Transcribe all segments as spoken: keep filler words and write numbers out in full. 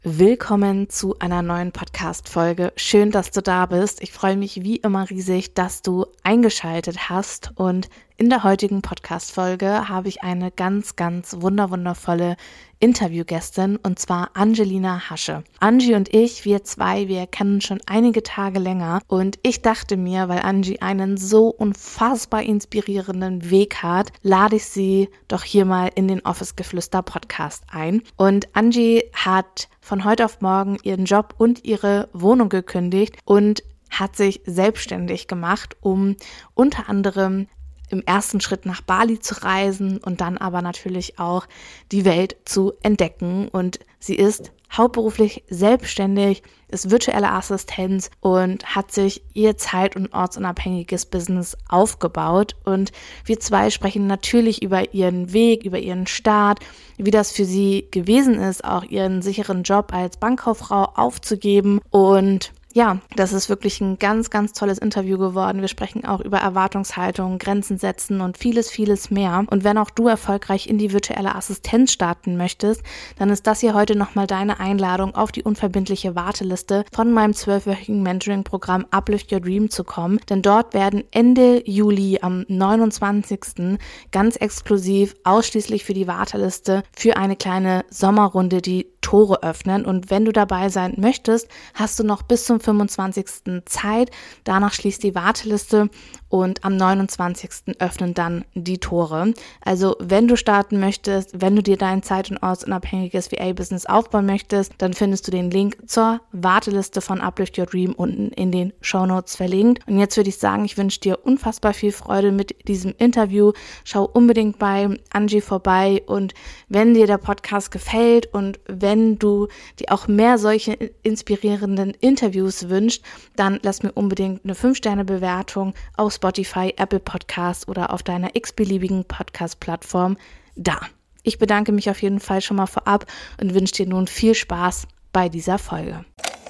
Willkommen zu einer neuen Podcast-Folge. Schön, dass du da bist. Ich freue mich wie immer riesig, dass du eingeschaltet hast. Und in der heutigen Podcast-Folge habe ich eine ganz, ganz wunderwundervolle Interviewgästin, und zwar Angelina Hasche. Angie und ich, wir zwei, wir kennen schon einige Tage länger, und ich dachte mir, weil Angie einen so unfassbar inspirierenden Weg hat, lade ich sie doch hier mal in den Office Geflüster Podcast ein. Und Angie hat von heute auf morgen ihren Job und ihre Wohnung gekündigt und hat sich selbstständig gemacht, um unter anderem im ersten Schritt nach Bali zu reisen und dann aber natürlich auch die Welt zu entdecken. Und sie ist hauptberuflich selbstständig, ist virtuelle Assistenz und hat sich ihr zeit- und ortsunabhängiges Business aufgebaut. Und wir zwei sprechen natürlich über ihren Weg, über ihren Start, wie das für sie gewesen ist, auch ihren sicheren Job als Bankkauffrau aufzugeben. Und ja, das ist wirklich ein ganz, ganz tolles Interview geworden. Wir sprechen auch über Erwartungshaltung, Grenzen setzen und vieles, vieles mehr. Und wenn auch du erfolgreich in die virtuelle Assistenz starten möchtest, dann ist das hier heute nochmal deine Einladung, auf die unverbindliche Warteliste von meinem zwölfwöchigen Mentoring-Programm Uplift Your Dream zu kommen. Denn dort werden Ende Juli am neunundzwanzigsten ganz exklusiv ausschließlich für die Warteliste für eine kleine Sommerrunde die Tore öffnen. Und wenn du dabei sein möchtest, hast du noch bis zum fünfundzwanzigsten Zeit. Danach schließt die Warteliste und am neunundzwanzigsten öffnen dann die Tore. Also wenn du starten möchtest, wenn du dir dein zeit- und ortsunabhängiges V A-Business aufbauen möchtest, dann findest du den Link zur Warteliste von Uplift Your Dream unten in den Shownotes verlinkt. Und jetzt würde ich sagen, ich wünsche dir unfassbar viel Freude mit diesem Interview. Schau unbedingt bei Angie vorbei, und wenn dir der Podcast gefällt und wenn du dir auch mehr solche inspirierenden Interviews wünschst, dann lass mir unbedingt eine fünf Sterne Bewertung auf Spotify, Apple Podcasts oder auf deiner x-beliebigen Podcast-Plattform da. Ich bedanke mich auf jeden Fall schon mal vorab und wünsche dir nun viel Spaß bei dieser Folge.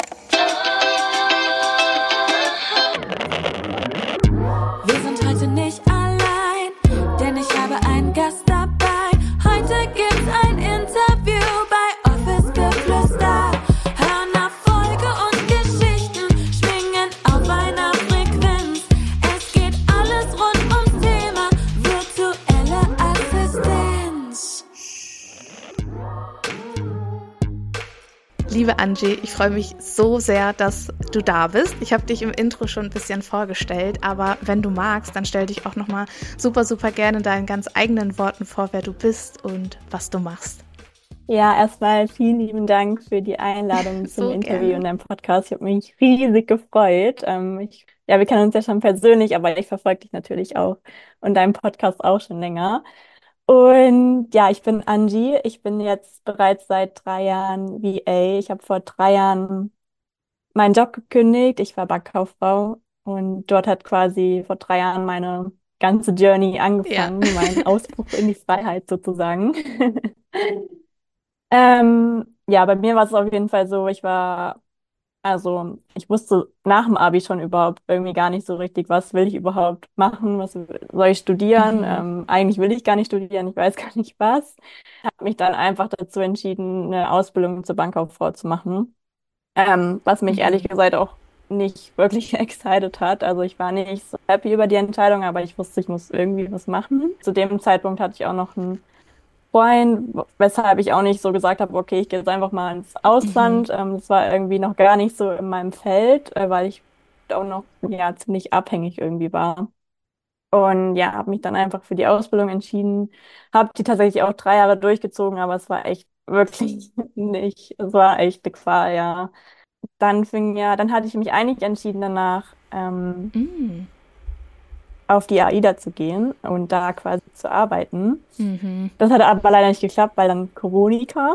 Wir sind heute nicht allein, denn ich habe einen Gast dabei. Heute gibt's ein Interview bei Office Geflüster. Hören Erfolge und Geschichten, schwingen auf einer Frequenz. Es geht alles rund ums Thema virtuelle Assistenz. Liebe Angie, ich freue mich so sehr, dass du da bist. Ich habe dich im Intro schon ein bisschen vorgestellt, aber wenn du magst, dann stell dich auch nochmal super, super gerne in deinen ganz eigenen Worten vor, wer du bist und was du machst. Ja, erstmal vielen lieben Dank für die Einladung zum So Interview gerne. in deinem Podcast. Ich habe mich riesig gefreut. Ähm, ich, ja, wir kennen uns ja schon persönlich, aber ich verfolge dich natürlich auch und deinen Podcast auch schon länger. Und ja, ich bin Angie. Ich bin jetzt bereits seit drei Jahren V A. Ich habe vor drei Jahren meinen Job gekündigt. Ich war Bankkauffrau und dort hat quasi vor drei Jahren meine ganze Journey Ja. angefangen, mein Ausbruch in die Freiheit sozusagen. Ähm, ja, bei mir war es auf jeden Fall so, ich war, also ich wusste nach dem Abi schon überhaupt irgendwie gar nicht so richtig, was will ich überhaupt machen, was soll ich studieren? Mhm. Ähm, eigentlich will ich gar nicht studieren, ich weiß gar nicht was. Habe mich dann einfach dazu entschieden, eine Ausbildung zur Bankkauffrau zu machen, ähm, was mich ehrlich Mhm. gesagt auch nicht wirklich excited hat. Also ich war nicht so happy über die Entscheidung, aber ich wusste, ich muss irgendwie was machen. Zu dem Zeitpunkt hatte ich auch noch einen Freund, weshalb ich auch nicht so gesagt habe, okay, ich gehe jetzt einfach mal ins Mhm. Ausland. Ähm, das war irgendwie noch gar nicht so in meinem Feld, äh, weil ich auch noch ja ziemlich abhängig irgendwie war. Und ja, habe mich dann einfach für die Ausbildung entschieden, habe die tatsächlich auch drei Jahre durchgezogen, aber es war echt wirklich nicht, es war echt eine Qual, ja. Dann fing ja, dann hatte ich mich eigentlich entschieden danach, ähm, Mhm. auf die A I D A zu gehen und da quasi zu arbeiten. Mhm. Das hat aber leider nicht geklappt, weil dann Corona kam.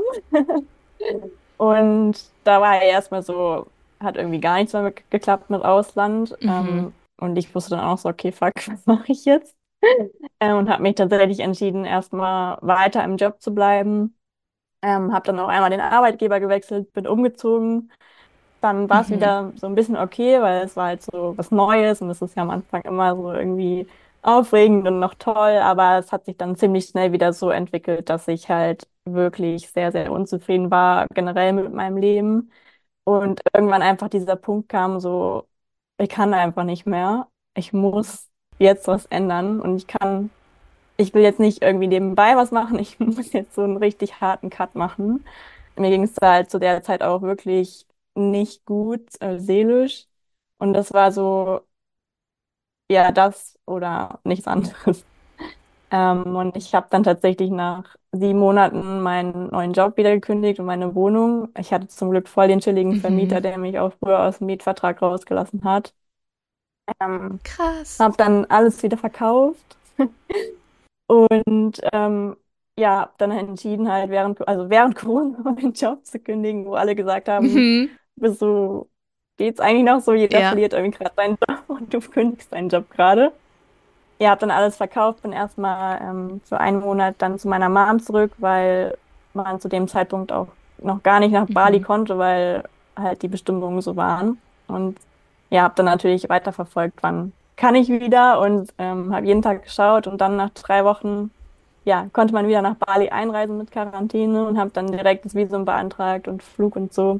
Und da war ja erstmal so, hat irgendwie gar nichts mehr mit, geklappt mit Ausland. Mhm. Ähm, und ich wusste dann auch so, okay, fuck, was mache ich jetzt? Ähm, und habe mich tatsächlich entschieden, erstmal weiter im Job zu bleiben. Ähm, habe dann auch einmal den Arbeitgeber gewechselt, bin umgezogen. Dann war es Mhm. wieder so ein bisschen okay, weil es war halt so was Neues und es ist ja am Anfang immer so irgendwie aufregend und noch toll, aber es hat sich dann ziemlich schnell wieder so entwickelt, dass ich halt wirklich sehr, sehr unzufrieden war, generell mit meinem Leben. Und irgendwann einfach dieser Punkt kam, so, ich kann einfach nicht mehr. Ich muss jetzt was ändern und ich kann, ich will jetzt nicht irgendwie nebenbei was machen, ich muss jetzt so einen richtig harten Cut machen. Mir ging es da halt zu der Zeit auch wirklich nicht gut, äh, seelisch. Und das war so, ja, das oder nichts anderes. Ähm, und ich habe dann tatsächlich nach sieben Monaten meinen neuen Job wieder gekündigt und meine Wohnung. Ich hatte zum Glück voll den chilligen Vermieter, Mhm. der mich auch früher aus dem Mietvertrag rausgelassen hat. Ähm, Krass. habe dann alles wieder verkauft und ähm, ja, hab dann entschieden halt während, also während Corona meinen Job zu kündigen, wo alle gesagt haben, Mhm. bist du, geht's eigentlich noch so? Jeder Ja. verliert irgendwie gerade seinen Job und du kündigst deinen Job gerade. Ja, habe dann alles verkauft, bin erstmal ähm, für einen Monat dann zu meiner Mom zurück, weil man zu dem Zeitpunkt auch noch gar nicht nach Bali Mhm. konnte, weil halt die Bestimmungen so waren. Und ja, habe dann natürlich weiterverfolgt, wann kann ich wieder und ähm, habe jeden Tag geschaut und dann nach drei Wochen, ja, konnte man wieder nach Bali einreisen mit Quarantäne und habe dann direkt das Visum beantragt und Flug und so.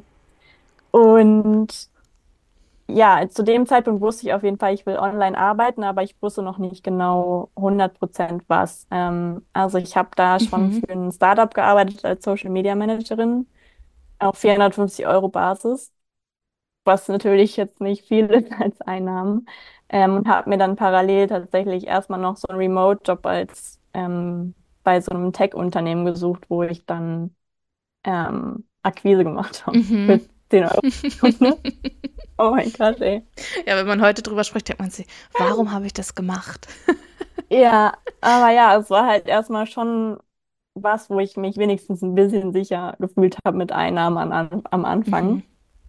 Und ja, zu dem Zeitpunkt wusste ich auf jeden Fall, ich will online arbeiten, aber ich wusste noch nicht genau hundert Prozent was. Ähm, also ich habe da schon Mhm. für ein Startup gearbeitet als Social Media Managerin auf vierhundertfünfzig Euro Basis, was natürlich jetzt nicht viel ist als Einnahmen. Ähm, und habe mir dann parallel tatsächlich erstmal noch so einen Remote-Job als ähm, bei so einem Tech-Unternehmen gesucht, wo ich dann ähm, Akquise gemacht habe Mhm. für zehn Euro die Stunde. Oh mein Gott, ey. Ja, wenn man heute drüber spricht, denkt man sich, warum habe ich das gemacht? Ja, aber ja, es war halt erstmal schon was, wo ich mich wenigstens ein bisschen sicher gefühlt habe mit Einnahmen an, an, am Mhm. Anfang.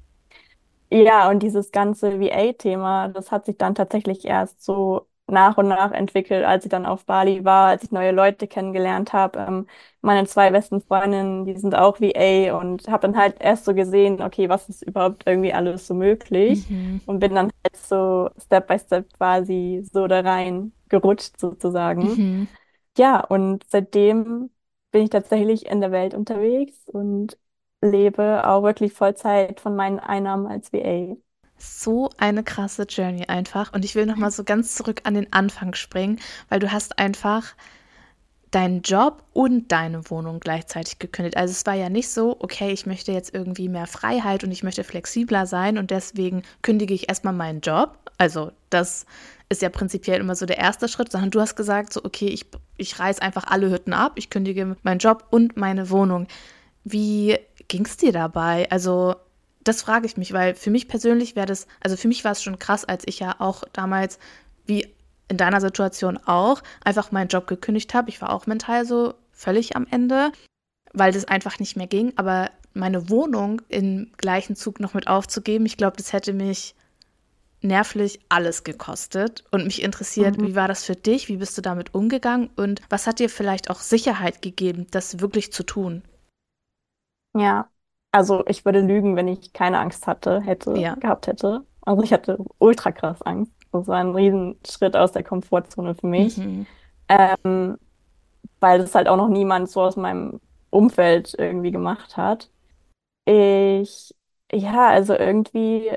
Ja, und dieses ganze V A-Thema, das hat sich dann tatsächlich erst so nach und nach entwickelt, als ich dann auf Bali war, als ich neue Leute kennengelernt habe. Ähm, meine zwei besten Freundinnen, die sind auch V A und habe dann halt erst so gesehen, okay, was ist überhaupt irgendwie alles so möglich? Mhm. Und bin dann halt so Step by Step quasi so da rein gerutscht sozusagen. Mhm. Ja, und seitdem bin ich tatsächlich in der Welt unterwegs und lebe auch wirklich Vollzeit von meinen Einnahmen als V A. So eine krasse Journey einfach. Und ich will nochmal so ganz zurück an den Anfang springen, weil du hast einfach deinen Job und deine Wohnung gleichzeitig gekündigt. Also es war ja nicht so, okay, ich möchte jetzt irgendwie mehr Freiheit und ich möchte flexibler sein und deswegen kündige ich erstmal meinen Job. Also das ist ja prinzipiell immer so der erste Schritt, sondern du hast gesagt, so okay, ich, ich reiß einfach alle Hütten ab, ich kündige meinen Job und meine Wohnung. Wie ging es dir dabei? Also das frage ich mich, weil für mich persönlich wäre das, also für mich war es schon krass, als ich ja auch damals, wie in deiner Situation auch, einfach meinen Job gekündigt habe. Ich war auch mental so völlig am Ende, weil das einfach nicht mehr ging. Aber meine Wohnung im gleichen Zug noch mit aufzugeben, ich glaube, das hätte mich nervlich alles gekostet. Und mich interessiert, Mhm. wie war das für dich? Wie bist du damit umgegangen? Und was hat dir vielleicht auch Sicherheit gegeben, das wirklich zu tun? Ja, also ich würde lügen, wenn ich keine Angst hatte, hätte, Ja. gehabt hätte. Also ich hatte ultra krass Angst. Das war ein Riesenschritt aus der Komfortzone für mich, Mhm. ähm, weil das halt auch noch niemand so aus meinem Umfeld irgendwie gemacht hat. Ich, ja, also irgendwie.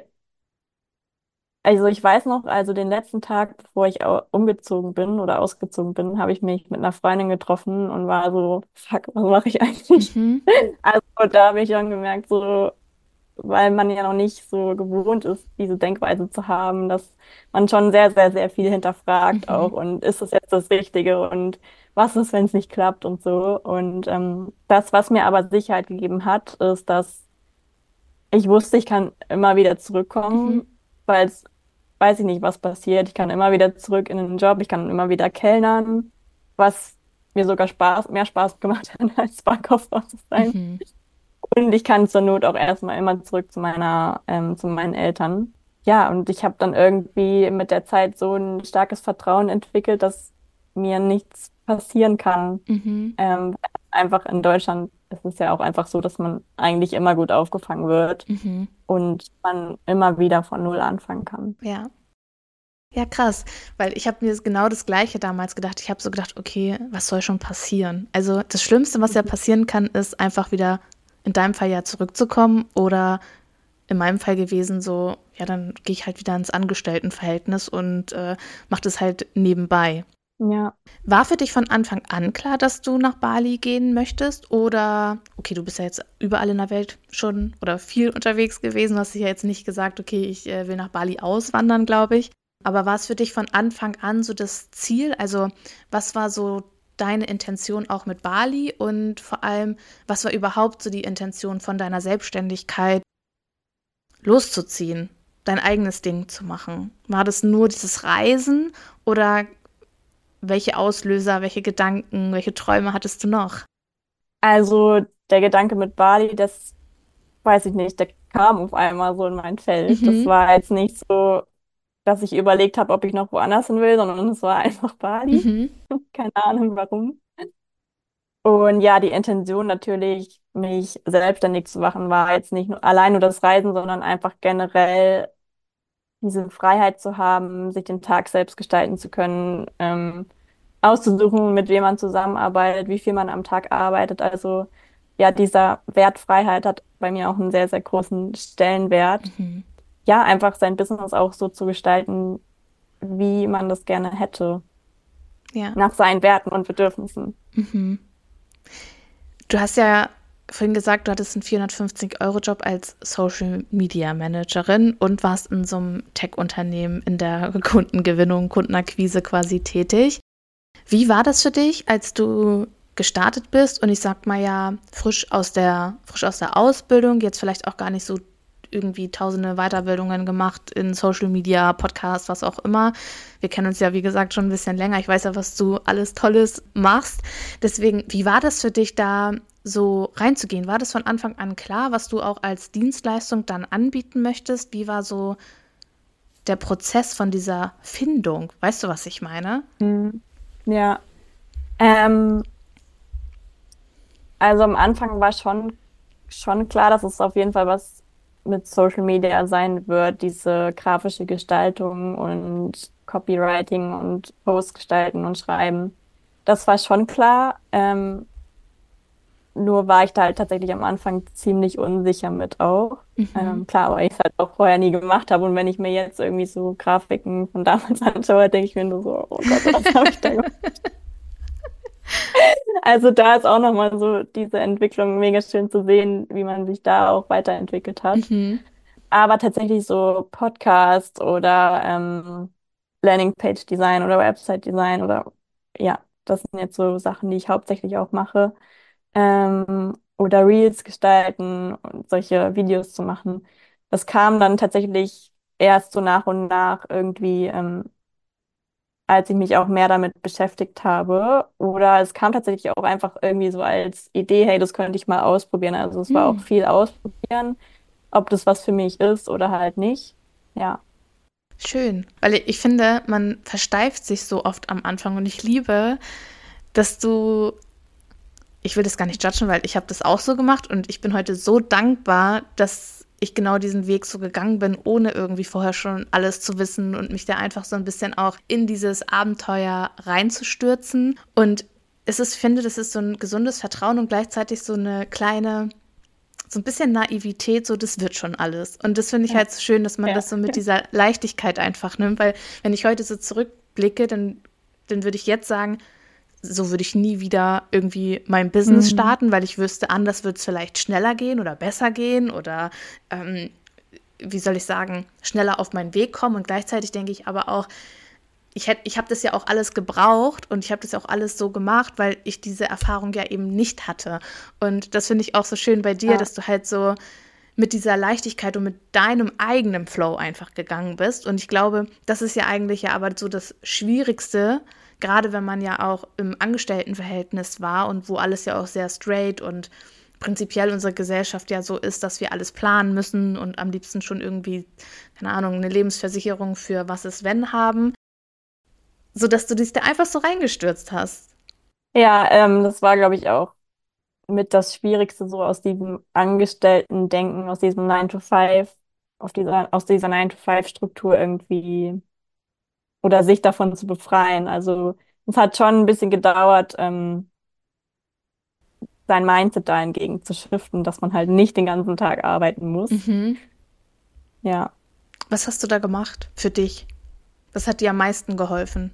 Also ich weiß noch, also den letzten Tag, bevor ich au- umgezogen bin oder ausgezogen bin, habe ich mich mit einer Freundin getroffen und war so, fuck, was mache ich eigentlich? Mhm. Also da habe ich dann gemerkt, so, weil man ja noch nicht so gewohnt ist, diese Denkweise zu haben, dass man schon sehr, sehr, sehr viel hinterfragt auch Mhm. und ist das jetzt das Richtige und was ist, wenn es nicht klappt und so. Und ähm, das, was mir aber Sicherheit gegeben hat, ist, dass ich wusste, ich kann immer wieder Mhm. zurückkommen, weil es, weiß ich nicht, was passiert. Ich kann immer wieder zurück in den Job, ich kann immer wieder kellnern, was mir sogar Spaß, mehr Spaß gemacht hat, als Barkauffrau zu sein. Mhm. Und ich kann zur Not auch erstmal immer zurück zu meiner, ähm, zu meinen Eltern. Ja, und ich habe dann irgendwie mit der Zeit so ein starkes Vertrauen entwickelt, dass mir nichts passieren kann. Mhm. Ähm, einfach in Deutschland ist es ja auch einfach so, dass man eigentlich immer gut aufgefangen wird Mhm. und man immer wieder von Null anfangen kann. Ja. Ja, krass, weil ich habe mir genau das Gleiche damals gedacht. Ich habe so gedacht, okay, was soll schon passieren? Also das Schlimmste, was ja passieren kann, ist einfach wieder in deinem Fall ja zurückzukommen oder in meinem Fall gewesen so, ja, dann gehe ich halt wieder ins Angestelltenverhältnis und äh, mache das halt nebenbei. Ja, War für dich von Anfang an klar, dass du nach Bali gehen möchtest? Oder, okay, du bist ja jetzt überall in der Welt schon oder viel unterwegs gewesen. Du hast dich ja jetzt nicht gesagt, okay, ich äh, will nach Bali auswandern, glaube ich. Aber war es für dich von Anfang an so das Ziel? Also, was war so deine Intention auch mit Bali? Und vor allem, was war überhaupt so die Intention von deiner Selbstständigkeit, loszuziehen, dein eigenes Ding zu machen? War das nur dieses Reisen oder welche Auslöser, welche Gedanken, welche Träume hattest du noch? also der Gedanke mit Bali, das weiß ich nicht, der kam auf einmal so in mein Feld. Das Mhm. war jetzt nicht so, dass ich überlegt habe, ob ich noch woanders hin will, sondern es war einfach Bali. Mhm. Keine Ahnung warum. Und ja, die Intention natürlich, mich selbstständig zu machen, war jetzt nicht nur allein nur das Reisen, sondern einfach generell diese Freiheit zu haben, sich den Tag selbst gestalten zu können, ähm, auszusuchen, mit wem man zusammenarbeitet, wie viel man am Tag arbeitet. Also ja, dieser Wert Freiheit hat bei mir auch einen sehr, sehr großen Stellenwert. Mhm. Ja, einfach sein Business auch so zu gestalten, wie man das gerne hätte, Ja. nach seinen Werten und Bedürfnissen. Mhm. Du hast ja vorhin gesagt, du hattest einen vierhundertfünfzig-Euro-Job als Social Media Managerin und warst in so einem Tech-Unternehmen in der Kundengewinnung, Kundenakquise quasi tätig. Wie war das für dich, als du gestartet bist und ich sag mal ja, frisch aus der, frisch aus der Ausbildung, jetzt vielleicht auch gar nicht so irgendwie tausende Weiterbildungen gemacht in Social Media, Podcast, was auch immer. Wir kennen uns ja, wie gesagt, schon ein bisschen länger. Ich weiß ja, was du alles Tolles machst. Deswegen, wie war das für dich, da so reinzugehen? War das von Anfang an klar, was du auch als Dienstleistung dann anbieten möchtest? Wie war so der Prozess von dieser Findung? Weißt du, was ich meine? Mhm. Ja, ähm, also am Anfang war schon, schon klar, dass es auf jeden Fall was mit Social Media sein wird, diese grafische Gestaltung und Copywriting und Post gestalten und schreiben. Das war schon klar. Ähm, nur war ich da halt tatsächlich am Anfang ziemlich unsicher mit auch. Mhm. Ähm, klar, weil ich es halt auch vorher nie gemacht habe. Und wenn ich mir jetzt irgendwie so Grafiken von damals anschaue, denke ich mir nur so, oh Gott, was habe ich da gemacht? Also da ist auch nochmal so diese Entwicklung mega schön zu sehen, wie man sich da auch weiterentwickelt hat. Mhm. Aber tatsächlich so Podcast oder ähm, Landingpage-Design oder Website-Design oder ja, das sind jetzt so Sachen, die ich hauptsächlich auch mache. Ähm, oder Reels gestalten und solche Videos zu machen. Das kam dann tatsächlich erst so nach und nach irgendwie, ähm, als ich mich auch mehr damit beschäftigt habe. Oder es kam tatsächlich auch einfach irgendwie so als Idee, hey, das könnte ich mal ausprobieren. Also es war auch Mhm. viel ausprobieren, ob das was für mich ist oder halt nicht. Ja. Schön, weil ich finde, man versteift sich so oft am Anfang und ich liebe, dass du, ich will das gar nicht judgen, weil ich habe das auch so gemacht und ich bin heute so dankbar, dass ich genau diesen Weg so gegangen bin, ohne irgendwie vorher schon alles zu wissen und mich da einfach so ein bisschen auch in dieses Abenteuer reinzustürzen. Und es ist, finde, das ist so ein gesundes Vertrauen und gleichzeitig so eine kleine, so ein bisschen Naivität, so das wird schon alles. Und das finde ich Ja. halt so schön, dass man Ja. das so mit dieser Leichtigkeit einfach nimmt, weil wenn ich heute so zurückblicke, dann, dann würde ich jetzt sagen, so würde ich nie wieder irgendwie mein Business Mhm. starten, weil ich wüsste, anders wird es vielleicht schneller gehen oder besser gehen oder ähm, wie soll ich sagen, schneller auf meinen Weg kommen. Und gleichzeitig denke ich aber auch, ich hätte, ich habe das ja auch alles gebraucht und ich habe das ja auch alles so gemacht, weil ich diese Erfahrung ja eben nicht hatte. Und das finde ich auch so schön bei dir, Ja. dass du halt so mit dieser Leichtigkeit und mit deinem eigenen Flow einfach gegangen bist. Und ich glaube, das ist ja eigentlich ja aber so das Schwierigste, gerade wenn man ja auch im Angestelltenverhältnis war und wo alles ja auch sehr straight und prinzipiell unsere Gesellschaft ja so ist, dass wir alles planen müssen und am liebsten schon irgendwie, keine Ahnung, eine Lebensversicherung für was ist wenn haben, sodass du dich da einfach so reingestürzt hast. Ja, ähm, das war, glaube ich, auch mit das Schwierigste, so aus diesem Angestellten-Denken, aus diesem nine to five, auf dieser, aus dieser nine to five Struktur irgendwie oder sich davon zu befreien. Also es hat schon ein bisschen gedauert, ähm, sein Mindset dahingegen zu shiften, dass man halt nicht den ganzen Tag arbeiten muss. Mhm. Ja, Was hast du da gemacht für dich? Was hat dir am meisten geholfen?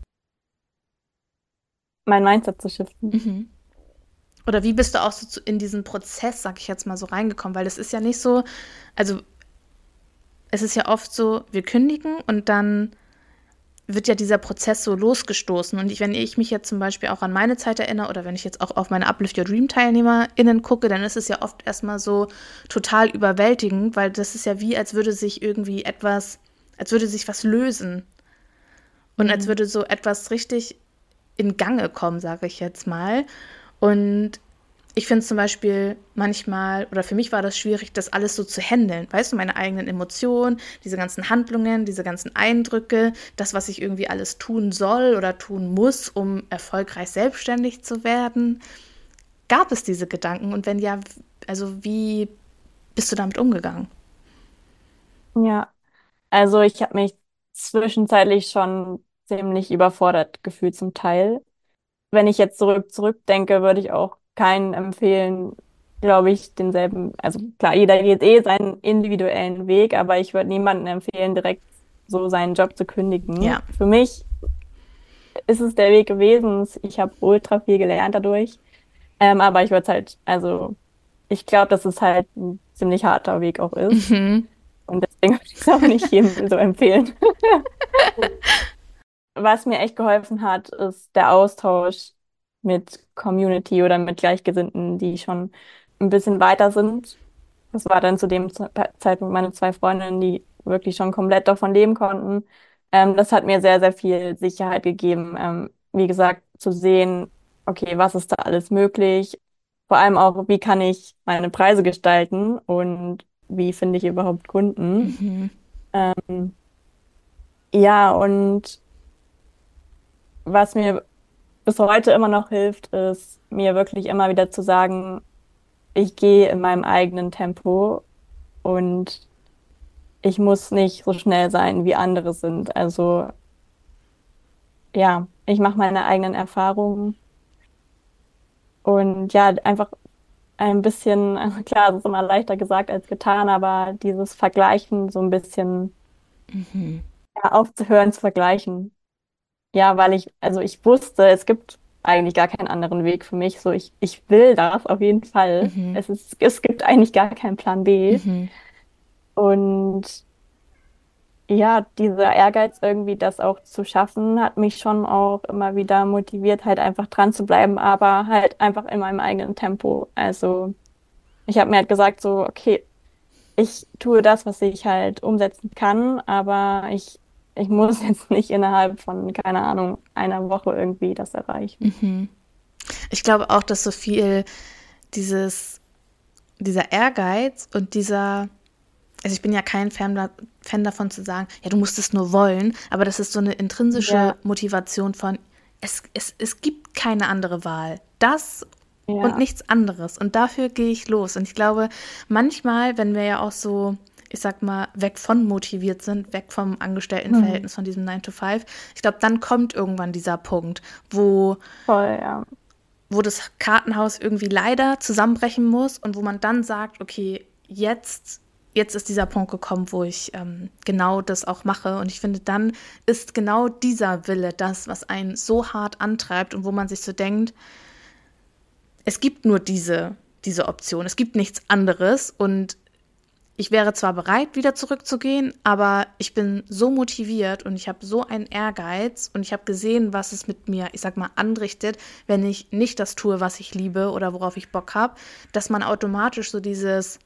mein Mindset zu shiften. Mhm. Oder wie bist du auch so zu, in diesen Prozess, sag ich jetzt mal, so reingekommen? Weil es ist ja nicht so, also es ist ja oft so, wir kündigen und dann wird ja dieser Prozess so losgestoßen. Und ich, wenn ich mich jetzt zum Beispiel auch an meine Zeit erinnere oder wenn ich jetzt auch auf meine Uplift Your Dream TeilnehmerInnen gucke, dann ist es ja oft erstmal so total überwältigend, weil das ist ja wie, als würde sich irgendwie etwas, als würde sich was lösen und als Mhm. würde so etwas richtig in Gange kommen, sage ich jetzt mal. Und ich finde es zum Beispiel manchmal, oder für mich war das schwierig, das alles so zu handeln. Weißt du, meine eigenen Emotionen, diese ganzen Handlungen, diese ganzen Eindrücke, das, was ich irgendwie alles tun soll oder tun muss, um erfolgreich selbstständig zu werden. Gab es diese Gedanken? Und wenn ja, also wie bist du damit umgegangen? Ja, also ich habe mich zwischenzeitlich schon ziemlich überfordert gefühlt zum Teil. Wenn ich jetzt zurück zurückdenke, würde ich auch keinen empfehlen, glaube ich, denselben, also klar, jeder geht eh seinen individuellen Weg, aber ich würde niemandem empfehlen, direkt so seinen Job zu kündigen. Ja. Für mich ist es der Weg gewesen. Ich habe ultra viel gelernt dadurch. Ähm, aber ich würde es halt, also ich glaube, dass es halt ein ziemlich harter Weg auch ist. Mhm. Und deswegen würde ich es auch nicht jedem so empfehlen. Was mir echt geholfen hat, ist der Austausch mit Community oder mit Gleichgesinnten, die schon ein bisschen weiter sind. Das war dann zu dem Ze- Zeitpunkt meine zwei Freundinnen, die wirklich schon komplett davon leben konnten. Ähm, das hat mir sehr, sehr viel Sicherheit gegeben. Ähm, wie gesagt, zu sehen, okay, was ist da alles möglich? Vor allem auch, wie kann ich meine Preise gestalten und wie finde ich überhaupt Kunden? Mhm. Ähm, ja, und was mir bis heute immer noch hilft, ist mir wirklich immer wieder zu sagen, ich gehe in meinem eigenen Tempo und ich muss nicht so schnell sein, wie andere sind. Also ja, ich mache meine eigenen Erfahrungen und ja, einfach ein bisschen, also klar, es ist immer leichter gesagt als getan, aber dieses Vergleichen so ein bisschen Mhm. ja, aufzuhören zu vergleichen. Ja, weil ich, also ich wusste, es gibt eigentlich gar keinen anderen Weg für mich. So, ich, ich will das auf jeden Fall. Mhm. Es ist, es gibt eigentlich gar keinen Plan B. Mhm. Und ja, dieser Ehrgeiz irgendwie, das auch zu schaffen, hat mich schon auch immer wieder motiviert, halt einfach dran zu bleiben, aber halt einfach in meinem eigenen Tempo. Also ich habe mir halt gesagt, so, okay, ich tue das, was ich halt umsetzen kann, aber ich, ich muss jetzt nicht innerhalb von, keine Ahnung, einer Woche irgendwie das erreichen. Mhm. Ich glaube auch, dass so viel dieses, dieser Ehrgeiz und dieser, also ich bin ja kein Fan, da, Fan davon zu sagen, ja, du musst es nur wollen, aber das ist so eine intrinsische Ja, Motivation von, es, es, es gibt keine andere Wahl. Das und ja. nichts anderes. Und dafür gehe ich los. Und ich glaube, manchmal, wenn wir ja auch so, ich sag mal, weg von motiviert sind, weg vom Hm. Angestelltenverhältnis, von diesem Nine to Five, ich glaube, dann kommt irgendwann dieser Punkt, wo Voll, ja. wo das Kartenhaus irgendwie leider zusammenbrechen muss und wo man dann sagt, okay, jetzt, jetzt ist dieser Punkt gekommen, wo ich ähm, genau das auch mache. Und ich finde, dann ist genau dieser Wille das, was einen so hart antreibt und wo man sich so denkt, es gibt nur diese, diese Option, es gibt nichts anderes. Und ich wäre zwar bereit, wieder zurückzugehen, aber ich bin so motiviert und ich habe so einen Ehrgeiz und ich habe gesehen, was es mit mir, ich sag mal, anrichtet, wenn ich nicht das tue, was ich liebe oder worauf ich Bock habe, dass man automatisch so dieses,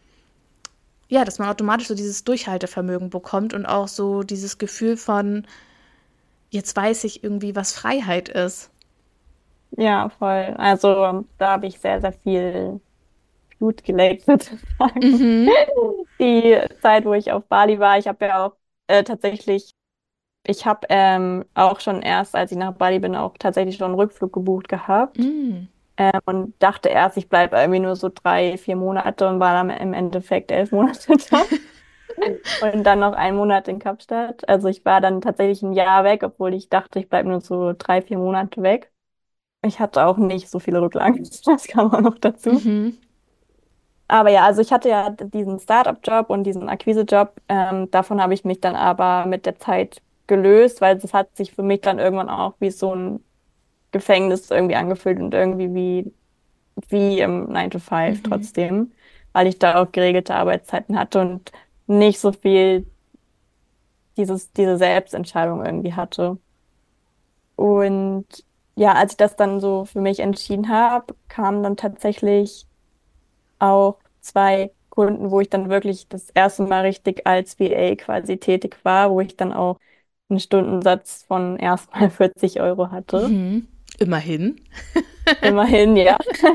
ja, dass man automatisch so dieses Durchhaltevermögen bekommt und auch so dieses Gefühl von, jetzt weiß ich irgendwie, was Freiheit ist. Ja, voll. Also da habe ich sehr, sehr viel Blut geleckt, sozusagen. Mhm. Die Zeit, wo ich auf Bali war, ich habe ja auch äh, tatsächlich, ich habe ähm, auch schon erst, als ich nach Bali bin, auch tatsächlich schon einen Rückflug gebucht gehabt Mm. ähm, und dachte erst, ich bleibe irgendwie nur so drei, vier Monate und war dann im Endeffekt elf Monate da. Und dann noch einen Monat in Kapstadt. Also ich war dann tatsächlich ein Jahr weg, obwohl ich dachte, ich bleibe nur so drei, vier Monate weg. Ich hatte auch nicht so viele Rücklagen. Das kam auch noch dazu. Mhm. Aber ja, also ich hatte ja diesen Startup-Job und diesen Akquise-Job. Ähm, davon habe ich mich dann aber mit der Zeit gelöst, weil es hat sich für mich dann irgendwann auch wie so ein Gefängnis irgendwie angefühlt und irgendwie wie, wie im Nine to Five Mhm. trotzdem, weil ich da auch geregelte Arbeitszeiten hatte und nicht so viel dieses, diese Selbstentscheidung irgendwie hatte. Und ja, als ich das dann so für mich entschieden habe, kamen dann tatsächlich auch zwei Kunden, wo ich dann wirklich das erste Mal richtig als V A quasi tätig war, wo ich dann auch einen Stundensatz von erstmal vierzig Euro hatte. Mhm. Immerhin. Immerhin, ja.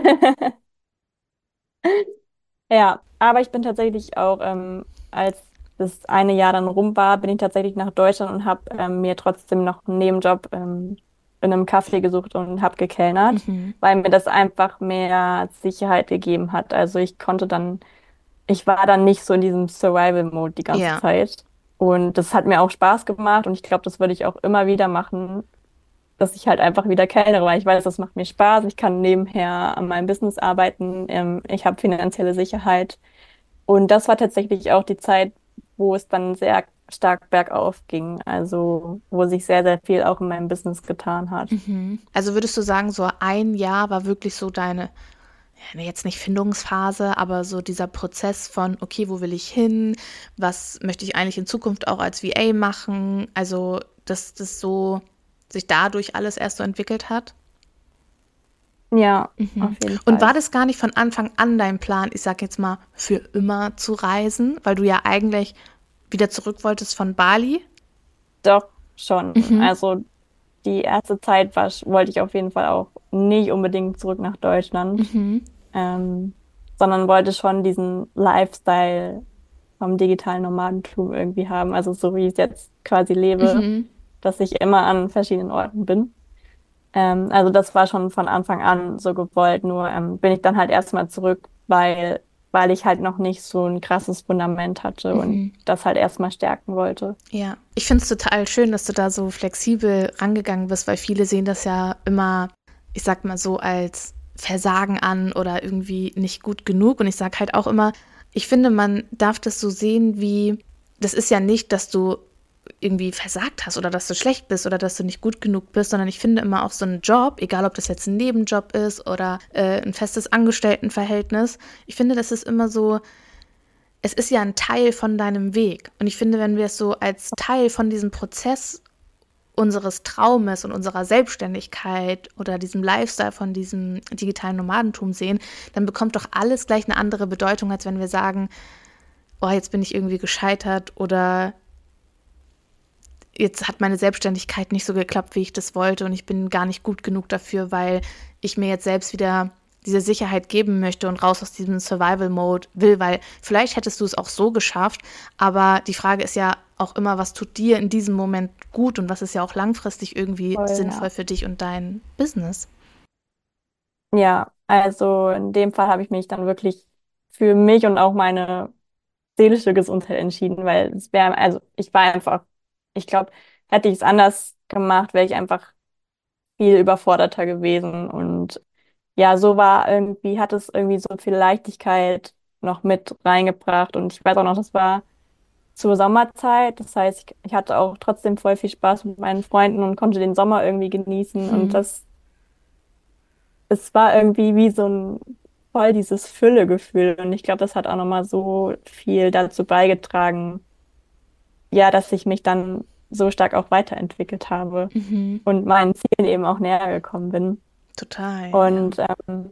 Ja, aber ich bin tatsächlich auch, ähm, als das eine Jahr dann rum war, bin ich tatsächlich nach Deutschland und habe ähm, mir trotzdem noch einen Nebenjob ähm, in einem Café gesucht und habe gekellnert, Mhm. weil mir das einfach mehr Sicherheit gegeben hat. Also ich konnte dann, ich war dann nicht so in diesem Survival-Mode die ganze Ja. Zeit. Und das hat mir auch Spaß gemacht und ich glaube, das würde ich auch immer wieder machen, dass ich halt einfach wieder kellnere, weil ich weiß, das macht mir Spaß. Ich kann nebenher an meinem Business arbeiten. Ähm, ich habe finanzielle Sicherheit. Und das war tatsächlich auch die Zeit, wo es dann sehr stark bergauf ging. Also, wo sich sehr, sehr viel auch in meinem Business getan hat. Mhm. Also würdest du sagen, so ein Jahr war wirklich so deine, ja, nee, jetzt nicht Findungsphase, aber so dieser Prozess von, okay, wo will ich hin? Was möchte ich eigentlich in Zukunft auch als V A machen? Also, dass das so sich dadurch alles erst so entwickelt hat? Ja, Mhm. auf jeden Und war Fall. das gar nicht von Anfang an dein Plan, ich sag jetzt mal, für immer zu reisen, weil du ja eigentlich wieder zurück wolltest von Bali? Doch schon. Mhm. Also, die erste Zeit war, wollte ich auf jeden Fall auch nicht unbedingt zurück nach Deutschland, Mhm. ähm, sondern wollte schon diesen Lifestyle vom digitalen Nomadentum irgendwie haben. Also, so wie ich es jetzt quasi lebe, Mhm. dass ich immer an verschiedenen Orten bin. Ähm, also das war schon von Anfang an so gewollt, nur ähm, bin ich dann halt erstmal zurück, weil, weil ich halt noch nicht so ein krasses Fundament hatte und Mhm. das halt erstmal stärken wollte. Ja, ich finde es total schön, dass du da so flexibel rangegangen bist, weil viele sehen das ja immer, ich sag mal so, als Versagen an oder irgendwie nicht gut genug. Und ich sag halt auch immer, ich finde, man darf das so sehen wie, das ist ja nicht, dass du irgendwie versagt hast oder dass du schlecht bist oder dass du nicht gut genug bist, sondern ich finde immer auch so einen Job, egal ob das jetzt ein Nebenjob ist oder äh, ein festes Angestelltenverhältnis, ich finde, das ist immer so, es ist ja ein Teil von deinem Weg. Und ich finde, wenn wir es so als Teil von diesem Prozess unseres Traumes und unserer Selbstständigkeit oder diesem Lifestyle von diesem digitalen Nomadentum sehen, dann bekommt doch alles gleich eine andere Bedeutung, als wenn wir sagen, oh, jetzt bin ich irgendwie gescheitert oder jetzt hat meine Selbstständigkeit nicht so geklappt, wie ich das wollte und ich bin gar nicht gut genug dafür, weil ich mir jetzt selbst wieder diese Sicherheit geben möchte und raus aus diesem Survival-Mode will, weil vielleicht hättest du es auch so geschafft, aber die Frage ist ja auch immer, was tut dir in diesem Moment gut und was ist ja auch langfristig irgendwie Voll, sinnvoll ja. für dich und dein Business. Ja, also in dem Fall habe ich mich dann wirklich für mich und auch meine seelische Gesundheit entschieden, weil es wäre, also ich war einfach, ich glaube, hätte ich es anders gemacht, wäre ich einfach viel überforderter gewesen und ja, so war irgendwie, hat es irgendwie so viel Leichtigkeit noch mit reingebracht. Und ich weiß auch noch, das war zur Sommerzeit. Das heißt, ich, ich hatte auch trotzdem voll viel Spaß mit meinen Freunden und konnte den Sommer irgendwie genießen. Und Hm. das, es war irgendwie wie so ein voll dieses Füllegefühl. Und ich glaube, das hat auch nochmal so viel dazu beigetragen, ja, dass ich mich dann so stark auch weiterentwickelt habe Mhm. und meinen Zielen eben auch näher gekommen bin. Total, ja. Und ähm,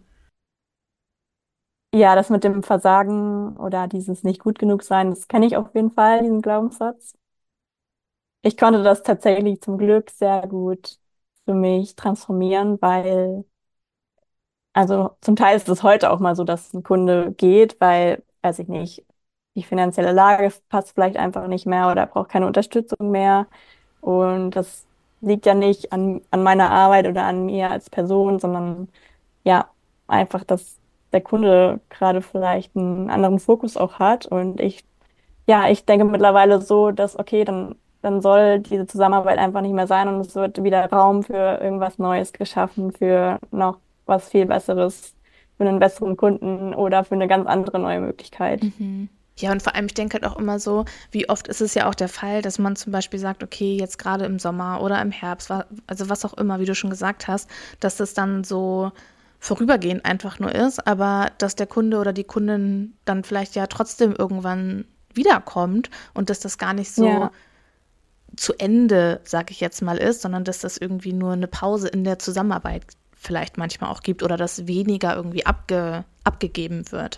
ja, das mit dem Versagen oder dieses nicht gut genug sein, das kenne ich auf jeden Fall, diesen Glaubenssatz. Ich konnte das tatsächlich zum Glück sehr gut für mich transformieren, weil, also zum Teil ist es heute auch mal so, dass ein Kunde geht, weil, weiß ich nicht, die finanzielle Lage passt vielleicht einfach nicht mehr oder er braucht keine Unterstützung mehr. Und das liegt ja nicht an, an meiner Arbeit oder an mir als Person, sondern ja, einfach, dass der Kunde gerade vielleicht einen anderen Fokus auch hat und ich ja, ich denke mittlerweile so, dass, okay, dann, dann soll diese Zusammenarbeit einfach nicht mehr sein und es wird wieder Raum für irgendwas Neues geschaffen, für noch was viel Besseres, für einen besseren Kunden oder für eine ganz andere neue Möglichkeit. Mhm. Ja, und vor allem, ich denke halt auch immer so, wie oft ist es ja auch der Fall, dass man zum Beispiel sagt, okay, jetzt gerade im Sommer oder im Herbst, wa- also was auch immer, wie du schon gesagt hast, dass das dann so vorübergehend einfach nur ist, aber dass der Kunde oder die Kundin dann vielleicht ja trotzdem irgendwann wiederkommt und dass das gar nicht so Ja, zu Ende, sag ich jetzt mal, ist, sondern dass das irgendwie nur eine Pause in der Zusammenarbeit vielleicht manchmal auch gibt oder dass weniger irgendwie abge abgegeben wird.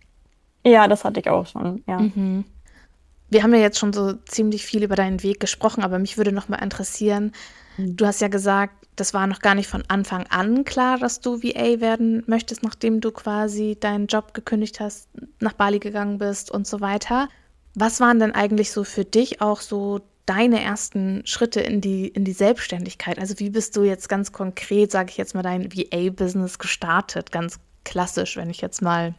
ja, das hatte ich auch schon, ja. Mhm. Wir haben ja jetzt schon so ziemlich viel über deinen Weg gesprochen, aber mich würde noch mal interessieren, Mhm. du hast ja gesagt, das war noch gar nicht von Anfang an klar, dass du V A werden möchtest, nachdem du quasi deinen Job gekündigt hast, nach Bali gegangen bist und so weiter. Was waren denn eigentlich so für dich auch so deine ersten Schritte in die, in die Selbstständigkeit? Also wie bist du jetzt ganz konkret, sage ich jetzt mal, dein V A-Business gestartet? Ganz klassisch, wenn ich jetzt mal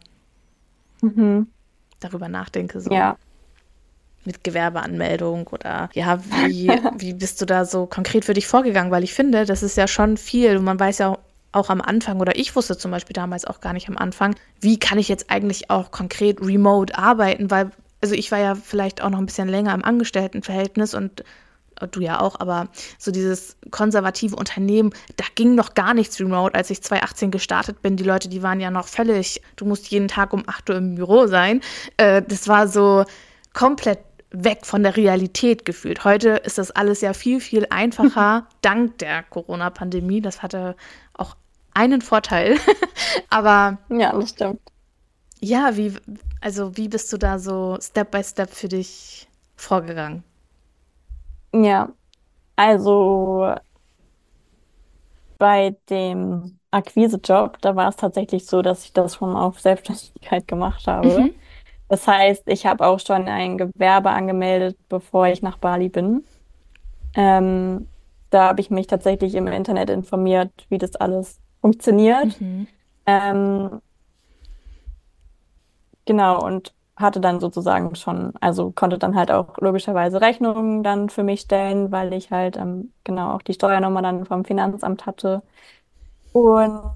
Mhm. darüber nachdenke, so. Ja. Mit Gewerbeanmeldung oder ja, wie, wie bist du da so konkret für dich vorgegangen? Weil ich finde, das ist ja schon viel und man weiß ja auch, auch am Anfang oder ich wusste zum Beispiel damals auch gar nicht am Anfang, wie kann ich jetzt eigentlich auch konkret remote arbeiten, weil, also ich war ja vielleicht auch noch ein bisschen länger im Angestelltenverhältnis und äh, du ja auch, aber so dieses konservative Unternehmen, da ging noch gar nichts remote, als ich zwanzig achtzehn gestartet bin. Die Leute, die waren ja noch völlig, du musst jeden Tag um acht Uhr im Büro sein. Äh, das war so komplett weg von der Realität gefühlt. Heute ist das alles ja viel, viel einfacher, dank der Corona-Pandemie. Das hatte auch einen Vorteil. Aber Ja, das stimmt. ja, wie, also wie bist du da so Step by Step für dich vorgegangen? Ja, also bei dem Akquisejob, da war es tatsächlich so, dass ich das schon auf Selbstständigkeit gemacht habe. Mhm. Das heißt, ich habe auch schon ein Gewerbe angemeldet, bevor ich nach Bali bin. Ähm, Da habe ich mich tatsächlich im Internet informiert, wie das alles funktioniert. Mhm. Ähm, genau, und hatte dann sozusagen schon, also konnte dann halt auch logischerweise Rechnungen dann für mich stellen, weil ich halt ähm, genau auch die Steuernummer dann vom Finanzamt hatte. Und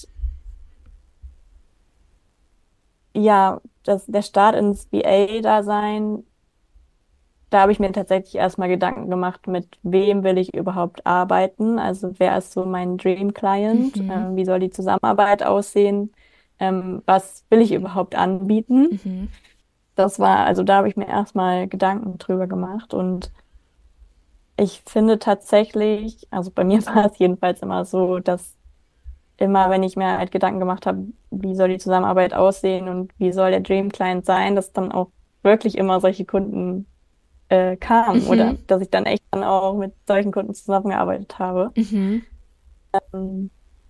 ja, das, der Start ins V A-Dasein, da habe ich mir tatsächlich erstmal Gedanken gemacht, mit wem will ich überhaupt arbeiten? Also wer ist so mein Dream Client? Mhm. Ähm, wie soll die Zusammenarbeit aussehen? Ähm, was will ich überhaupt anbieten? Mhm. Das war, also da habe ich mir erstmal Gedanken drüber gemacht und ich finde tatsächlich, also bei mir war es jedenfalls immer so, dass immer, wenn ich mir halt Gedanken gemacht habe, wie soll die Zusammenarbeit aussehen und wie soll der Dream Client sein, dass dann auch wirklich immer solche Kunden äh, kamen Mhm. oder dass ich dann echt dann auch mit solchen Kunden zusammengearbeitet habe. Mhm. Ähm,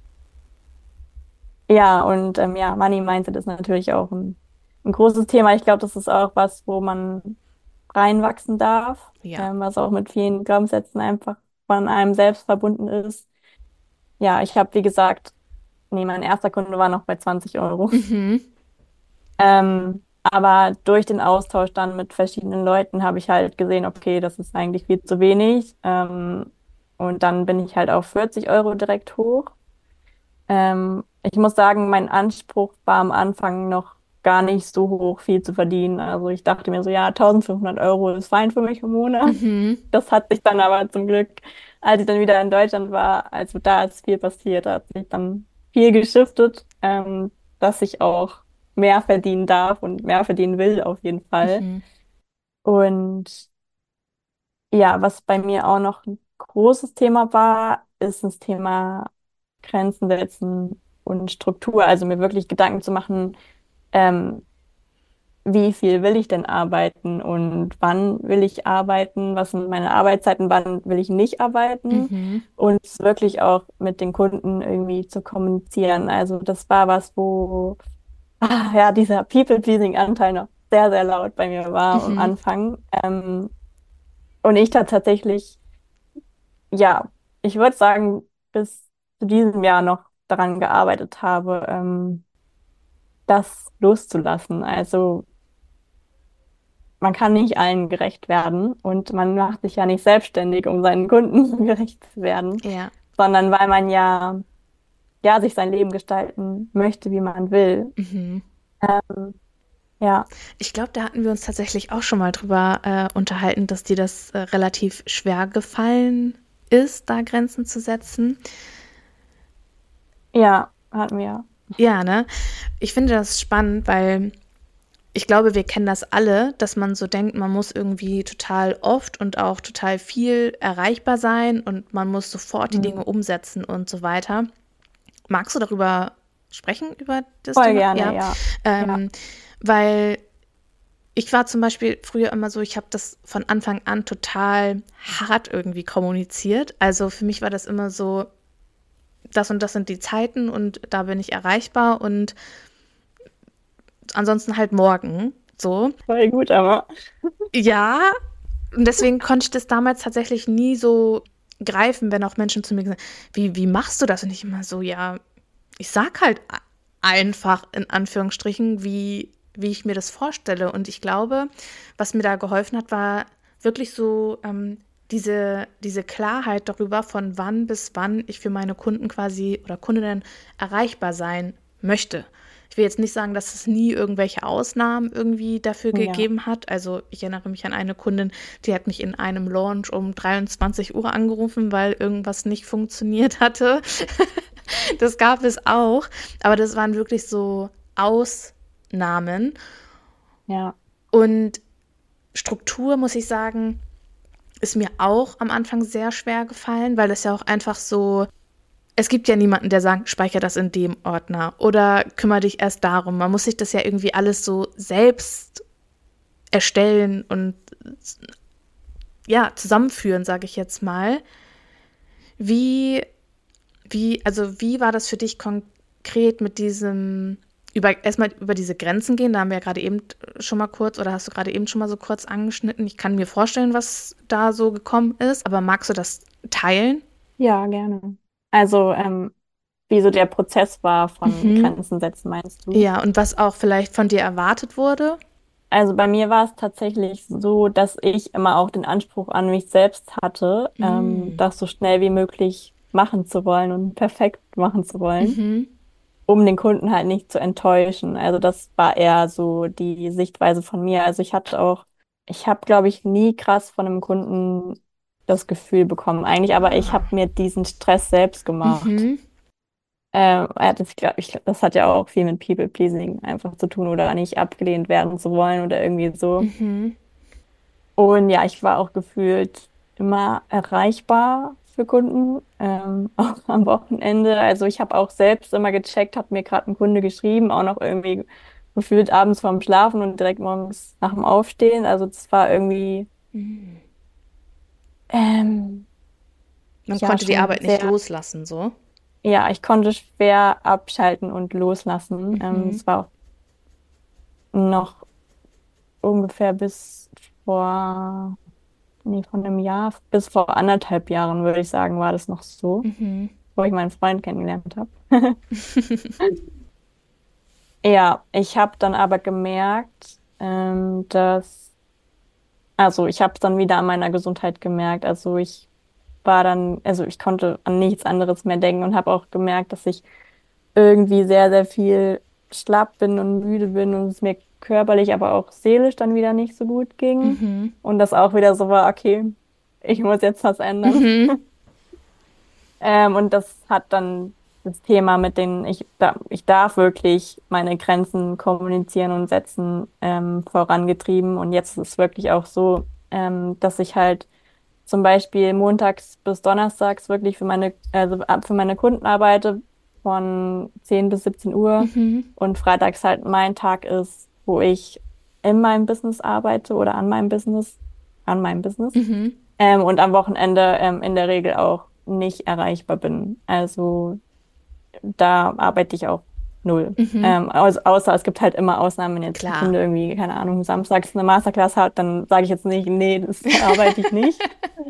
ja, und ähm, ja, Money Mindset ist natürlich auch ein, ein großes Thema. Ich glaube, das ist auch was, wo man reinwachsen darf, Ja. ähm, was auch mit vielen Glaubenssätzen einfach von einem selbst verbunden ist. Ja, ich habe, wie gesagt, nee, mein erster Kunde war noch bei zwanzig Euro. Mhm. Ähm, aber durch den Austausch dann mit verschiedenen Leuten habe ich halt gesehen, okay, das ist eigentlich viel zu wenig. Ähm, und dann bin ich halt auf vierzig Euro direkt hoch. Ähm, ich muss sagen, mein Anspruch war am Anfang noch gar nicht so hoch, viel zu verdienen. Also ich dachte mir so, ja, eintausendfünfhundert Euro ist fein für mich im Monat. Mhm. Das hat sich dann aber zum Glück, als ich dann wieder in Deutschland war, also da ist viel passiert, da hat sich dann viel geschiftet, ähm, dass ich auch mehr verdienen darf und mehr verdienen will auf jeden Fall. Mhm. Und ja, was bei mir auch noch ein großes Thema war, ist das Thema Grenzen setzen und Struktur. Also mir wirklich Gedanken zu machen, ähm, wie viel will ich denn arbeiten und wann will ich arbeiten, was sind meine Arbeitszeiten, wann will ich nicht arbeiten Mhm. und es wirklich auch mit den Kunden irgendwie zu kommunizieren. Also das war was, wo ah, ja, dieser People-Pleasing-Anteil noch sehr, sehr laut bei mir war am Mhm. Anfang. Ähm, und ich da tatsächlich, ja, ich würde sagen, bis zu diesem Jahr noch daran gearbeitet habe, ähm, das loszulassen. Also man kann nicht allen gerecht werden und man macht sich ja nicht selbstständig, um seinen Kunden gerecht zu werden, Ja. sondern weil man ja, ja sich sein Leben gestalten möchte, wie man will. Mhm. Ja, Ich glaube, da hatten wir uns tatsächlich auch schon mal drüber äh, unterhalten, dass dir das äh, relativ schwer gefallen ist, da Grenzen zu setzen. ja, hatten wir. Ja, ne? Ich finde das spannend, weil ich glaube, wir kennen das alle, dass man so denkt, man muss irgendwie total oft und auch total viel erreichbar sein und man muss sofort die Mhm. Dinge umsetzen und so weiter. Magst du darüber sprechen, über das Voll Thema? gerne, Ja. ja. Ja, Ähm, weil ich war zum Beispiel früher immer so, ich habe das von Anfang an total hart irgendwie kommuniziert. Also für mich war das immer so, das und das sind die Zeiten und da bin ich erreichbar und ansonsten halt morgen. So. voll gut, aber. Ja, und deswegen konnte ich das damals tatsächlich nie so greifen, wenn auch Menschen zu mir gesagt haben, wie, wie machst du das? Und ich immer so, ja, ich sag halt a- einfach in Anführungsstrichen, wie, wie ich mir das vorstelle. Und ich glaube, was mir da geholfen hat, war wirklich so ähm, diese, diese Klarheit darüber, von wann bis wann ich für meine Kunden quasi oder Kundinnen erreichbar sein möchte. Ich will jetzt nicht sagen, dass es nie irgendwelche Ausnahmen irgendwie dafür Ja, gegeben hat. Also ich erinnere mich an eine Kundin, die hat mich in einem Launch um dreiundzwanzig Uhr angerufen, weil irgendwas nicht funktioniert hatte. Das gab es auch, aber das waren wirklich so Ausnahmen. ja, Und Struktur, muss ich sagen, ist mir auch am Anfang sehr schwer gefallen, weil es ja auch einfach so, es gibt ja niemanden, der sagt, speichere das in dem Ordner oder kümmere dich erst darum. Man muss sich das ja irgendwie alles so selbst erstellen und ja, zusammenführen, sage ich jetzt mal. Wie, wie, also wie war das für dich konkret mit diesem, über, erstmal über diese Grenzen gehen, da haben wir ja gerade eben schon mal kurz, oder hast du gerade eben schon mal so kurz angeschnitten. Ich kann mir vorstellen, was da so gekommen ist, aber magst du das teilen? ja, gerne. Also, ähm, wie so der Prozess war von Mhm. Grenzen setzen, meinst du? Ja, und was auch vielleicht von dir erwartet wurde? Also bei mir war es tatsächlich so, dass ich immer auch den Anspruch an mich selbst hatte, ähm, Mm. das so schnell wie möglich machen zu wollen und perfekt machen zu wollen, Mhm. um den Kunden halt nicht zu enttäuschen. Also das war eher so die Sichtweise von mir. Also ich hatte auch, ich habe, glaube ich, nie krass von einem Kunden das Gefühl bekommen, eigentlich, aber ich habe Ah. mir diesen Stress selbst gemacht. Mhm. Ähm, ja, das, ich glaub, ich, das hat ja auch viel mit People-Pleasing einfach zu tun oder nicht abgelehnt werden zu wollen oder irgendwie so. Mhm. Und ja, ich war auch gefühlt immer erreichbar für Kunden, ähm, auch am Wochenende. Also ich habe auch selbst immer gecheckt, hat mir gerade ein Kunde geschrieben, auch noch irgendwie gefühlt abends vorm Schlafen und direkt morgens nach dem Aufstehen. Also das war irgendwie, Mhm. ähm, Man ja, konnte die schon Arbeit nicht sehr, loslassen, so. ja, ich konnte schwer abschalten und loslassen. Ähm, Mhm. es war auch noch ungefähr bis vor, nee, von einem Jahr, bis vor anderthalb Jahren, würde ich sagen, war das noch so, Mhm. wo ich meinen Freund kennengelernt habe. Ja, ich habe dann aber gemerkt, ähm, dass, also ich habe es dann wieder an meiner Gesundheit gemerkt. Also ich war dann, also ich konnte an nichts anderes mehr denken und habe auch gemerkt, dass ich irgendwie sehr, sehr viel schlapp bin und müde bin und es mir körperlich, aber auch seelisch dann wieder nicht so gut ging. Mhm. Und das auch wieder so war, okay, ich muss jetzt was ändern. Mhm. Ähm, und das hat dann das Thema mit den, ich, da, ich darf wirklich meine Grenzen kommunizieren und setzen, ähm, vorangetrieben. Und jetzt ist es wirklich auch so, ähm, dass ich halt zum Beispiel montags bis donnerstags wirklich für meine, also ab- für meine Kunden arbeite von zehn bis siebzehn Uhr Mhm. und freitags halt mein Tag ist, wo ich in meinem Business arbeite oder an meinem Business, an meinem Business. Mhm. Ähm, und am Wochenende ähm, in der Regel auch nicht erreichbar bin. Also da arbeite ich auch null. Mhm. Ähm, au außer es gibt halt immer Ausnahmen, wenn jetzt ein Klar. Kunde irgendwie, keine Ahnung, samstags eine Masterclass hat, dann sage ich jetzt nicht, nee, das arbeite ich nicht.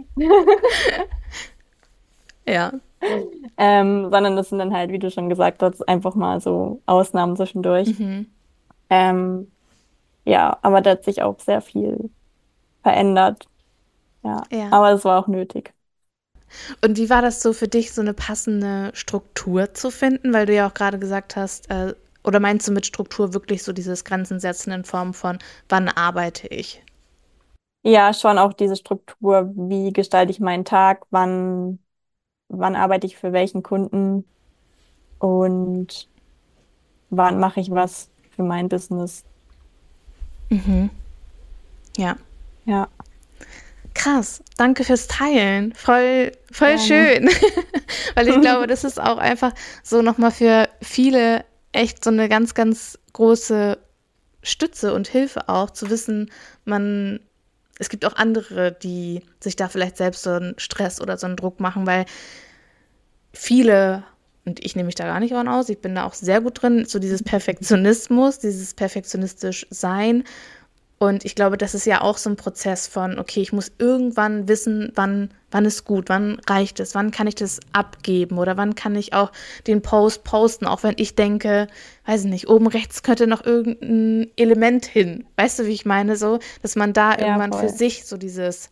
Ja. Ähm, sondern das sind dann halt, wie du schon gesagt hast, einfach mal so Ausnahmen zwischendurch. Mhm. Ähm, ja, aber da hat sich auch sehr viel verändert. Ja, Ja. aber es war auch nötig. Und wie war das so für dich, so eine passende Struktur zu finden? Weil du ja auch gerade gesagt hast, äh, oder meinst du mit Struktur wirklich so dieses Grenzen setzen in Form von, wann arbeite ich? Ja, schon auch diese Struktur, wie gestalte ich meinen Tag, wann, wann arbeite ich für welchen Kunden und wann mache ich was für mein Business. Mhm. Ja. Ja, Krass, danke fürs Teilen. Voll, voll gerne. schön. Weil ich glaube, das ist auch einfach so nochmal für viele echt so eine ganz, ganz große Stütze und Hilfe auch, zu wissen, man, es gibt auch andere, die sich da vielleicht selbst so einen Stress oder so einen Druck machen, weil viele, und ich nehme mich da gar nicht dran aus, ich bin da auch sehr gut drin, so dieses Perfektionismus, dieses perfektionistisch Sein. Und ich glaube, das ist ja auch so ein Prozess von, okay, ich muss irgendwann wissen, wann, wann ist gut, wann reicht es, wann kann ich das abgeben oder wann kann ich auch den Post posten, auch wenn ich denke, weiß ich nicht, oben rechts könnte noch irgendein Element hin. Weißt du, wie ich meine? So, dass man da Ja, irgendwann für voll. sich so dieses,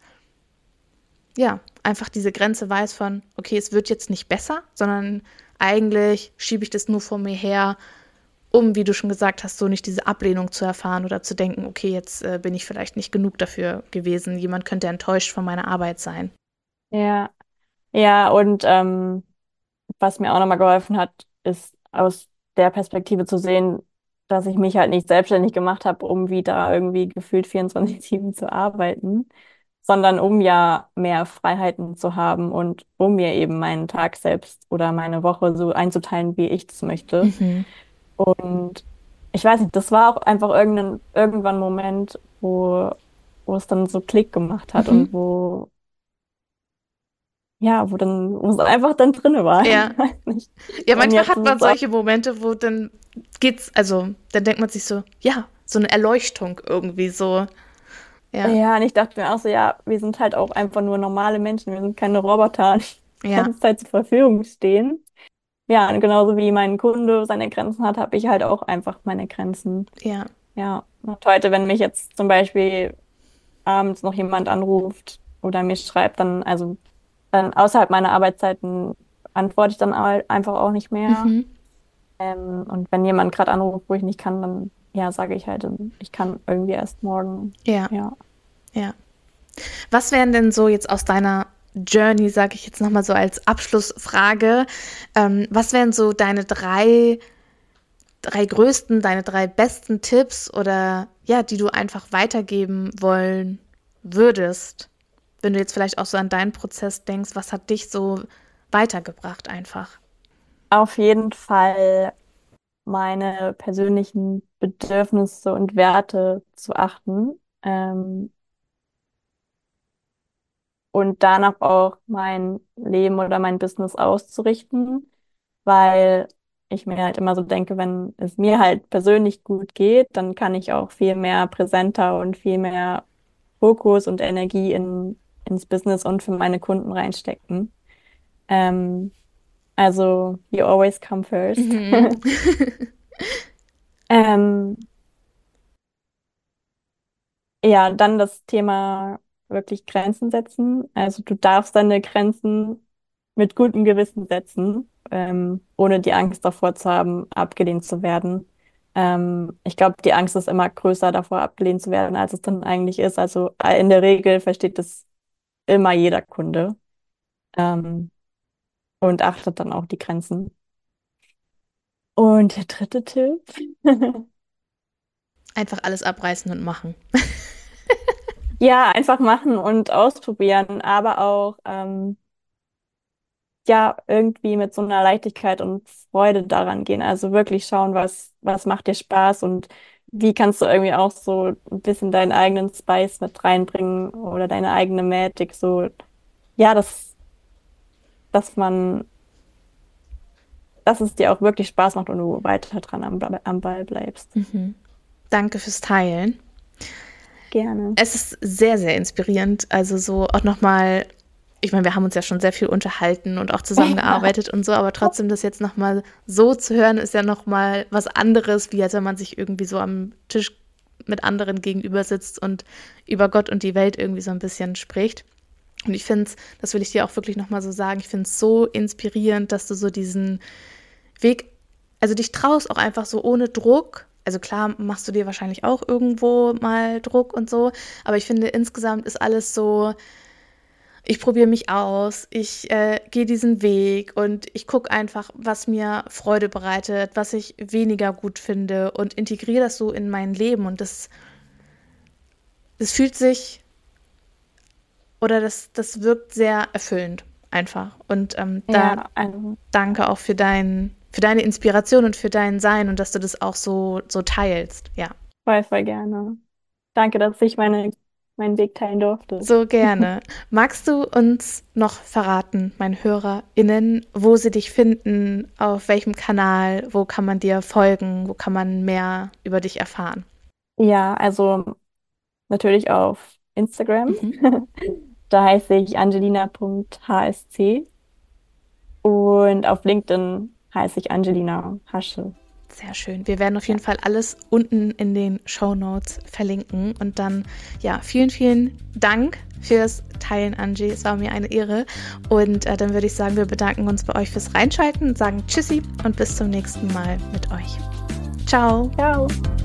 ja, einfach diese Grenze weiß von, okay, es wird jetzt nicht besser, sondern eigentlich schiebe ich das nur vor mir her, um, wie du schon gesagt hast, so nicht diese Ablehnung zu erfahren oder zu denken, okay, jetzt äh, bin ich vielleicht nicht genug dafür gewesen. Jemand könnte enttäuscht von meiner Arbeit sein. Ja, ja, und ähm, was mir auch nochmal geholfen hat, ist aus der Perspektive zu sehen, dass ich mich halt nicht selbstständig gemacht habe, um wieder irgendwie gefühlt vierundzwanzig sieben zu arbeiten, sondern um ja mehr Freiheiten zu haben und um mir eben meinen Tag selbst oder meine Woche so einzuteilen, wie ich es möchte. Mhm. Und ich weiß nicht, das war auch einfach irgendein, irgendwann ein Moment, wo, wo es dann so Klick gemacht hat Mhm. und wo, ja, wo dann, wo es einfach dann drinne war. Ja. Ich weiß nicht. Ja, Und manchmal jetzt hat ist man es auch, solche Momente, wo dann geht's, also dann denkt man sich so, ja, so eine Erleuchtung irgendwie so. Ja, ja, und ich dachte mir auch so, ja, wir sind halt auch einfach nur normale Menschen, wir sind keine Roboter, die die ja, ganze Zeit zur Verfügung stehen. Ja, und genauso wie mein Kunde seine Grenzen hat, habe ich halt auch einfach meine Grenzen. ja. Ja, und heute, wenn mich jetzt zum Beispiel abends noch jemand anruft oder mir schreibt, dann, also dann außerhalb meiner Arbeitszeiten antworte ich dann halt einfach auch nicht mehr. Mhm. Ähm, und wenn jemand gerade anruft, wo ich nicht kann, dann ja, sage ich halt, ich kann irgendwie erst morgen. Ja, Ja. ja. Was wären denn so jetzt aus deiner Journey, sage ich jetzt nochmal so als Abschlussfrage, ähm, was wären so deine drei drei größten, deine drei besten Tipps oder ja, die du einfach weitergeben wollen würdest, wenn du jetzt vielleicht auch so an deinen Prozess denkst, was hat dich so weitergebracht einfach? Auf jeden Fall meine persönlichen Bedürfnisse und Werte zu achten, ähm, und danach auch mein Leben oder mein Business auszurichten, weil ich mir halt immer so denke, wenn es mir halt persönlich gut geht, dann kann ich auch viel mehr präsenter und viel mehr Fokus und Energie in, ins Business und für meine Kunden reinstecken. Ähm, also, you always come first. Mhm. Ähm, ja, dann das Thema wirklich Grenzen setzen. Also du darfst deine Grenzen mit gutem Gewissen setzen, ähm, ohne die Angst davor zu haben, abgelehnt zu werden. Ähm, ich glaube, die Angst ist immer größer davor, abgelehnt zu werden, als es dann eigentlich ist. Also äh, in der Regel versteht das immer jeder Kunde, ähm, und achtet dann auch die Grenzen. Und der dritte Tipp? Einfach alles abreißen und machen. Ja, einfach machen und ausprobieren, aber auch ähm, ja, irgendwie mit so einer Leichtigkeit und Freude daran gehen. Also wirklich schauen, was, was macht dir Spaß und wie kannst du irgendwie auch so ein bisschen deinen eigenen Spice mit reinbringen oder deine eigene Magic, so, ja, dass, dass man, dass es dir auch wirklich Spaß macht und du weiter dran am, Ball- am Ball bleibst. Mhm. Danke fürs Teilen. Gerne. Es ist sehr, sehr inspirierend. Also so auch nochmal, ich meine, wir haben uns ja schon sehr viel unterhalten und auch zusammengearbeitet und so, aber trotzdem das jetzt nochmal so zu hören, ist ja nochmal was anderes, wie als wenn man sich irgendwie so am Tisch mit anderen gegenüber sitzt und über Gott und die Welt irgendwie so ein bisschen spricht. Und ich finde es, das will ich dir auch wirklich nochmal so sagen, ich finde es so inspirierend, dass du so diesen Weg, also dich traust auch einfach so ohne Druck. Also klar machst du dir wahrscheinlich auch irgendwo mal Druck und so, aber ich finde insgesamt ist alles so, ich probiere mich aus, ich äh, gehe diesen Weg und ich gucke einfach, was mir Freude bereitet, was ich weniger gut finde und integriere das so in mein Leben und das, das fühlt sich oder das, das wirkt sehr erfüllend einfach und ähm, da Ja, also, danke auch für dein, für deine Inspiration und für dein Sein und dass du das auch so, so teilst, ja. voll, voll gerne. Danke, dass ich meine, meinen Weg teilen durfte. So gerne. Magst du uns noch verraten, meinen HörerInnen, wo sie dich finden, auf welchem Kanal, wo kann man dir folgen, wo kann man mehr über dich erfahren? Ja, also natürlich auf Instagram. Mhm. Da heiße ich angelina punkt h s c und auf LinkedIn heiße ich Angelina Hasche. Sehr schön. Wir werden auf jeden Fall alles unten in den Shownotes verlinken. Und dann, ja, vielen, vielen Dank fürs Teilen, Angie. Es war mir eine Ehre. Und äh, dann würde ich sagen, wir bedanken uns bei euch fürs Reinschalten und sagen Tschüssi und bis zum nächsten Mal mit euch. Ciao. Ciao.